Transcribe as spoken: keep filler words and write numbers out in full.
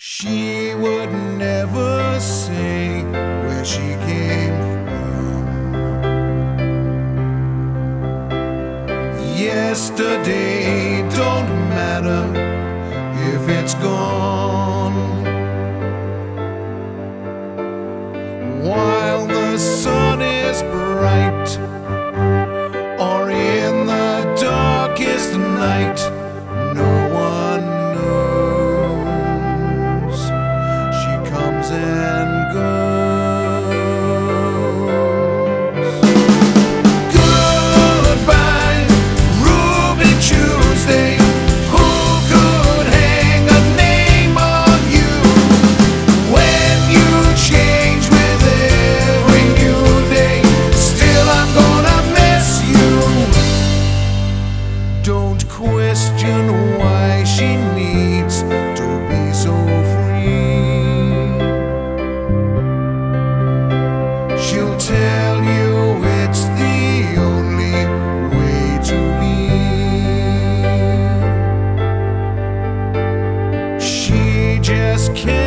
She would never say where she came from. Yesterday don't matter if it's gone. While the sun is bright, or in the darkest night, no one knows. She comes and goes. Goodbye, Ruby Tuesday. Who could hang a name on you when you change with every new day? Still, I'm gonna miss you. Don't question why she needs to be so free. She'll tell you it's the only way to be. She just can't